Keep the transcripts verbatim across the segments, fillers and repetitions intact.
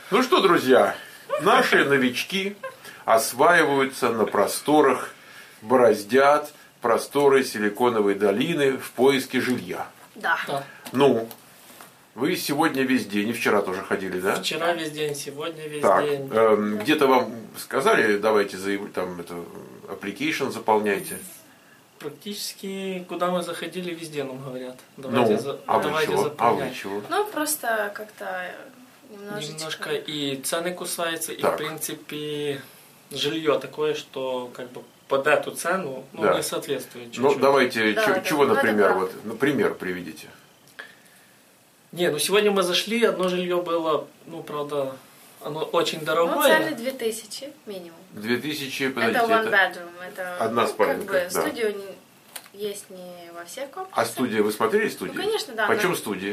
Ну что, друзья, наши новички осваиваются на просторах, бороздят просторы Силиконовой долины в поиске жилья. Да. Да. Ну, вы сегодня весь день, и вчера тоже ходили, да? Вчера весь день, сегодня весь Так, день. эм, где-то вам сказали, давайте заяв... там это application заполняйте. Практически, куда мы заходили, везде нам говорят. Давайте, Ну, за... а вы давайте чего? А заполнять. вы чего? Ну, просто как-то немножечко... Немножко и цены кусаются, и Так. в принципе жилье такое, что как бы под эту цену ну, Да. не соответствует чуть-чуть. Ну, давайте, Да, чё- да, чего, ну, это например, правда. вот, например, приведите. Не, ну сегодня мы зашли, одно жилье было, ну правда, оно очень Ну, дорогое. цены две тысячи минимум. Две тысячи, подождите, Это one это... bedroom. Это, одна ну, спальня, Как бы да. студию не- есть не во всех комплексах. А студия, вы смотрели студию? Ну, конечно, да, Почем но- студии?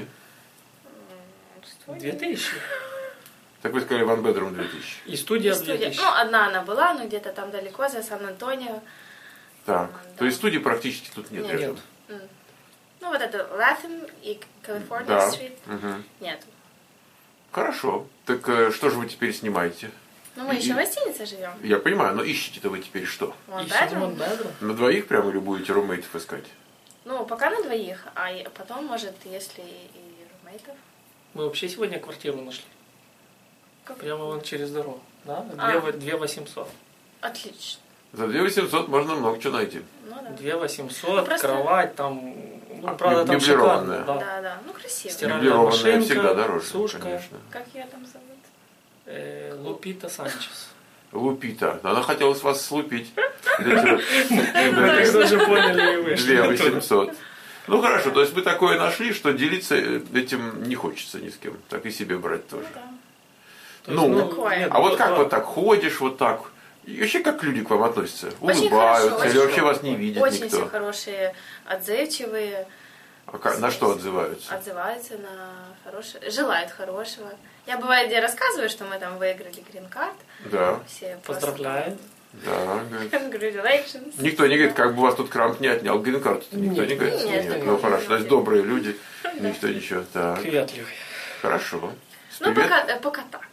М, студия. Две тысячи. Так вы сказали, one bedroom две тысячи. И студия И две студия. тысячи. Ну, одна она была, но где-то там далеко, за Сан-Антонио. Так, Да. то есть студии практически тут нет, Нет. рядом? М. Ну, вот это Latham и California Да. Street. Мгм. Нет. Хорошо. Так э, что же вы теперь снимаете? Ну, мы И- еще в гостинице живем. Я понимаю, но ищете-то вы теперь что? One Ищем bedroom. one bedroom. На двоих прямо или будете румейтов искать? Ну, пока на двоих, а и- потом, может, если и румейтов. Мы вообще сегодня квартиру нашли. Как? Прямо вон через дорогу. Да? А. Две во- две восемьсот. Отлично. За две восемьсот можно много чего найти. Ну, да. Две Ну, восемьсот, просто- кровать там, ну, А, правда, там меблированная. шикарно. Да, Да. да. Ну, красиво. Стиральная Меблированная машинка, всегда дороже, сушка. конечно. Как ее там зовут? Э, Лупита Санчес. Лупита. Она хотела с вас слупить. Для Мы тогда же поняли и вышли. две восемьсот. Ну хорошо, то есть вы такое нашли, что делиться этим не хочется ни с кем. Так и себе брать тоже. Ну, да. То есть, Ну, Такое. А вот как да. вот так ходишь, вот так? И вообще как люди к вам относятся? Очень Улыбаются хорошо, или очень вообще вас не видят Очень все никто? хорошие, отзывчивые, А как- на что отзываются? отзываются на хорошее, желают хорошего. Я бывает, где рассказываю, что мы там выиграли грин-карт. Да, Все Поздравляю. да. говорит. просто Congratulations. Никто не говорит, как бы вас тут Крамп не отнял грин-карту. Никто не говорит. Нет, Нет, нет, ну нет, хорошо, нет. то есть добрые люди. Никто ничего. Так, Приветливый. хорошо. Ну, Привет. пока, э, пока так.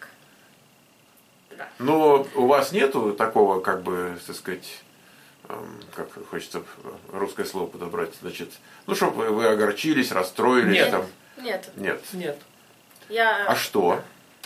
Да. Но у вас нету такого, как бы, так сказать, эм, как хочется русское слово подобрать, значит, ну, чтобы вы огорчились, расстроились Нет. там. Нет. Нет. Нет. Я, А что?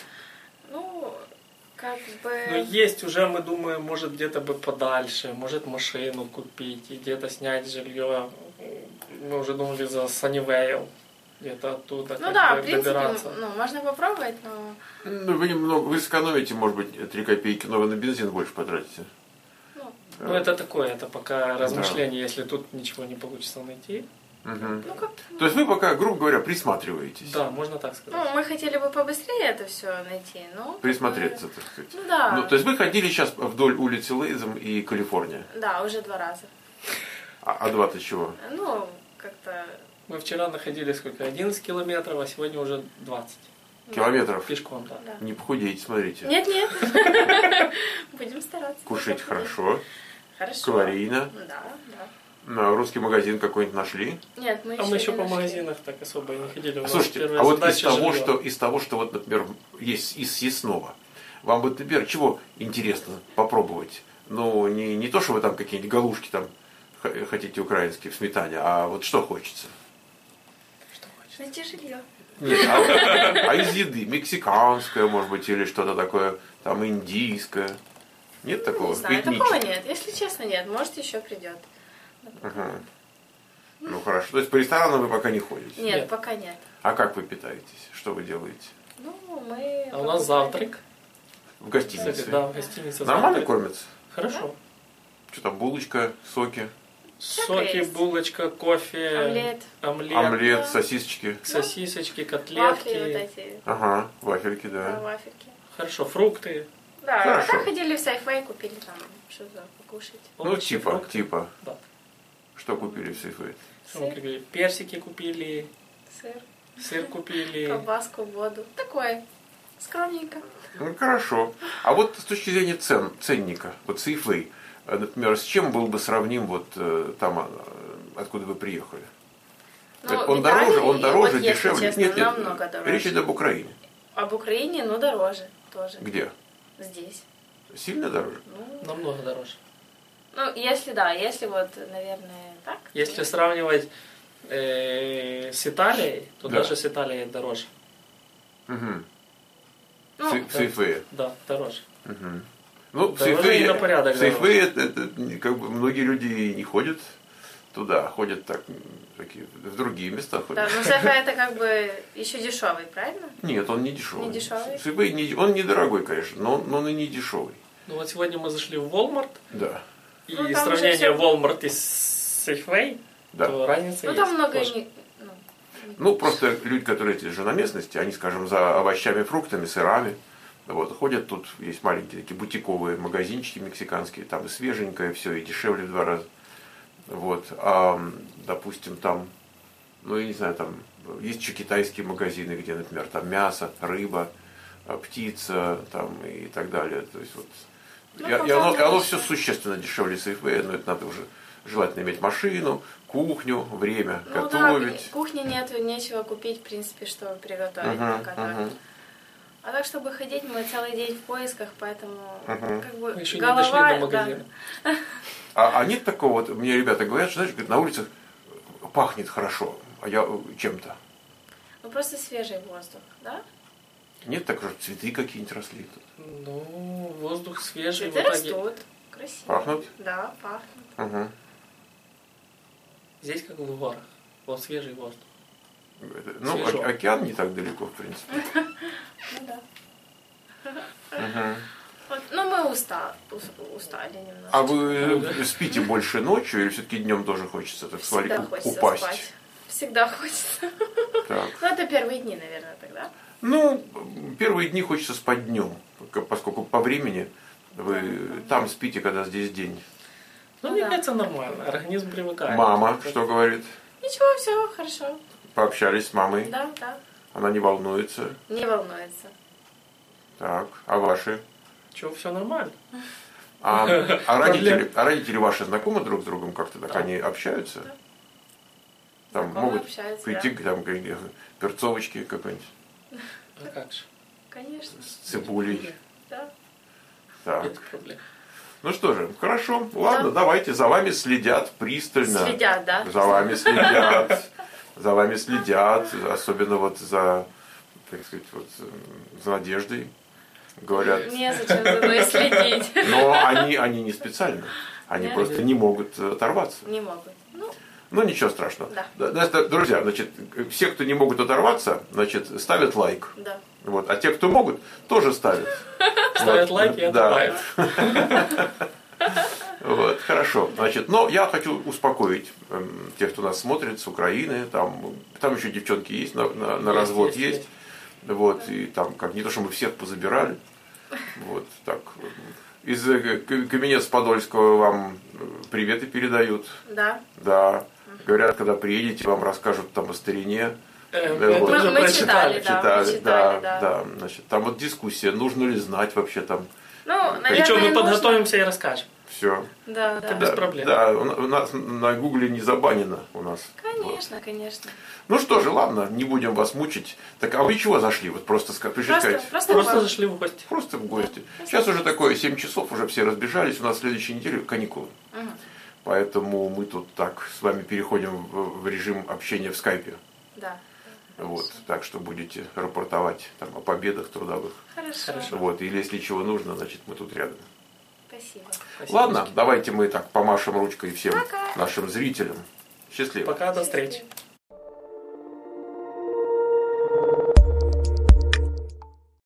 ну, как бы... Ну, есть уже, мы думаем, может где-то бы подальше, может машину купить и где-то снять жилье. Мы уже думали за Саннивейл. Где-то оттуда Ну как да, бы в принципе, добираться. ну, можно попробовать, но... Ну, вы немного, вы сэкономите, может быть, три копейки, но вы на бензин больше потратите. Ну, Ну, это такое, это пока размышление, если тут ничего не получится найти. Мгм. ну, как... То есть вы пока, грубо говоря, присматриваетесь. Да, можно так сказать. Ну, мы хотели бы побыстрее это все найти, но... как бы- Присмотреться, так сказать. Ну да. Ну, то есть вы ходили сейчас вдоль улицы Лейзом и Калифорния. Да, уже два раза. А, а два-то чего? Ну, как-то... Мы вчера находили сколько? одиннадцать километров, а сегодня уже двадцать. Километров? Пешком, да. Да. Не похудейте, смотрите. Нет-нет. Будем стараться. Кушать хорошо, Хорошо. калорийно. Да, да. На русский магазин какой-нибудь нашли. Нет, мы А еще мы еще не по нашли. магазинах так особо и не ходили. У нас Слушайте, первая а вот из задача того, жилье. что, из того, что вот, например, есть из съестного, вам вот, например, чего интересно попробовать? Ну, не, не то, что вы там какие-нибудь галушки там х- хотите украинские в сметане, а вот что хочется? Что хочешь? Найти жилье. Нет, а, а из еды? Мексиканское, может быть, или что-то такое, там, индийское? Нет такого? Не знаю, Этническое? такого нет. Если честно, нет. Может, еще придет. Ага. Ну хорошо. То есть по ресторанам вы пока не ходите? Нет, Нет. пока нет. А как вы питаетесь? Что вы делаете? Ну, мы... А у нас покупали- завтрак. В гостинице? Кстати, да, в гостинице Нормально завтрак. кормятся? Хорошо. Что там, булочка, соки, Соки, есть. булочка, кофе, Омлет. омлет, омлет, да. сосисочки? сосисочки, Вафли котлетки. вот эти. Ага, вафельки, Да, да. вафельки. Хорошо, фрукты. Да, Хорошо. а так ходили в Safeway, купили там что-то покушать. Ну, овощи, типа, фрукты. типа. Да. Что купили в Сейфе? Что мы Сыр, купили? Персики купили, сыр, сыр купили. колбаску, воду. Такое. Скромненько. Ну, хорошо. А вот с точки зрения цен, ценника, вот Сейфей, например, с чем был бы сравним вот э, там, э, откуда вы приехали? Ну, он в дороже, Италии, он дороже, вот, если дешевле? честно, нет, нет, намного дороже. речь идет об Украине. Об Украине, ну, дороже. тоже. Где? Здесь. Сильно дороже? Ну, Намного дороже. ну, если да, если вот, наверное, так. Если то- сравнивать э, с Италией, то Да. даже с Италией дороже. Угу. Ну, В Сейфее. Да, дороже. Угу. Ну, в Дороже Сейфее, и на порядок в Сейфее это, это как бы многие люди и не ходят туда, ходят так, м, такие, в другие места ходят. Да, но Сейфе это как бы еще дешевый, правильно? Нет, он не дешевый. Не дешевый? Сейфей не, он недорогой, конечно, но, он- но он и не дешевый. Ну вот сегодня мы зашли в Walmart, Да. и Ну, там сравнение уже всё- Walmart и Safeway, Да. то разница Ну есть. там много тоже. не... ну, Ну, просто люди, которые эти же на местности, они, скажем, за овощами, фруктами, сырами, вот, ходят тут, есть маленькие такие бутиковые магазинчики мексиканские, там и свеженькое все, и дешевле в два раза. Вот, а, допустим, там, ну, я не знаю, там есть еще китайские магазины, где, например, там мясо, рыба, а, птица, там и так далее. То есть вот, Ну, и, и по-моему, оно, и оно это все существенно дешевле Сейфея, но это надо уже желательно иметь машину, кухню, время Ну готовить. да, кухни нету, нечего купить, в принципе, чтобы приготовить Мгм, пока так. мгм. А так, чтобы ходить, мы целый день в поисках, поэтому Мгм. как бы Мы еще голова... не дошли до да. магазина. А, а нет такого, вот мне ребята говорят, что, знаешь, говорят, на улицах пахнет хорошо, а я э, чем-то. Ну просто свежий воздух, да? Нет, так что цветы какие-нибудь росли тут. Ну, воздух свежий. Цветы в итоге. растут, красиво. Пахнут? Да, пахнут. Угу. Здесь как в горах. Вот свежий воздух. Ну, Свежо. о- океан не так далеко, в принципе. Ну да. Мгм. Вот, ну мы уста, ус- устали немножко. А вы э, спите больше ночью или все-таки днем тоже хочется так Всегда свалить, хочется упасть? спать. Всегда хочется. Так. Ну это первые дни, наверное, тогда. Ну, первые дни хочется спать днем, поскольку по времени вы там спите, когда здесь день. Ну, Ну мне да. кажется, нормально. Организм привыкает. Мама что говорит? Ничего, все хорошо. Пообщались с мамой, Да, да. она не волнуется. Не волнуется. Так, а ваши? Че, все нормально. А, а, Проблем. родители, а родители ваши знакомы друг с другом как-то так? Да. Они общаются? Да. Там Знакомы, могут общаются, прийти да. к там, какие-нибудь перцовочки какой-нибудь А как же? Конечно. с цибулей. Да. Так. Нет проблем. Ну что же, хорошо. Ладно, Да. давайте, за вами следят пристально. Следят, да? За вами следят. За вами следят. Особенно вот за, так сказать, вот м, за Надеждой. Говорят. Незачем за мной следить. Но они, они не специально. Они Нет. просто не могут э, оторваться. Не могут. Ну, Ну, ничего страшного. Да. Да, да, друзья, значит, все, кто не могут оторваться, значит, ставят лайк. да. Вот. А те, кто могут, тоже ставят. Ставят Вот. лайки и Да. отбавят. Вот, хорошо. Значит, но я хочу успокоить эм, тех, кто нас смотрит с Украины. Там, там еще девчонки есть, на, на, на Есть, развод есть, есть. есть. Вот, и там, как не то, что мы всех позабирали. Вот, так. Из э, К- Каменец-Подольского вам э, приветы передают. Да. Да. Говорят, когда приедете, вам расскажут там о старине. Э, Да, Мы вот. тоже Мы- мы прочитали. читали, да. мы читали, да, да. Значит, там вот дискуссия, нужно ли знать вообще там Ну, наверное, Причем мы нужно. подготовимся и расскажем. все. Да, да. без проблем. Да, у у нас на гугле не забанено у нас. Вот. Конечно, конечно. Ну что же, ладно, не будем вас мучить. Так, а вы чего зашли? Вот просто ска- пришли Просто, сказать. просто, Просто вам. зашли в гости. Просто в гости. Сейчас уже такое семь часов, уже все разбежались. У нас в следующей неделе каникулы. Мгм. Поэтому мы тут так с вами переходим в, в режим общения в скайпе. Да. Вот, так что будете рапортовать там, о победах трудовых. Хорошо. Хорошо. Вот, или если чего нужно, значит мы тут рядом. Спасибо. Спасибо. Ладно, давайте мы так помашем ручкой всем Пока. нашим зрителям. Счастливо. Пока, до встречи.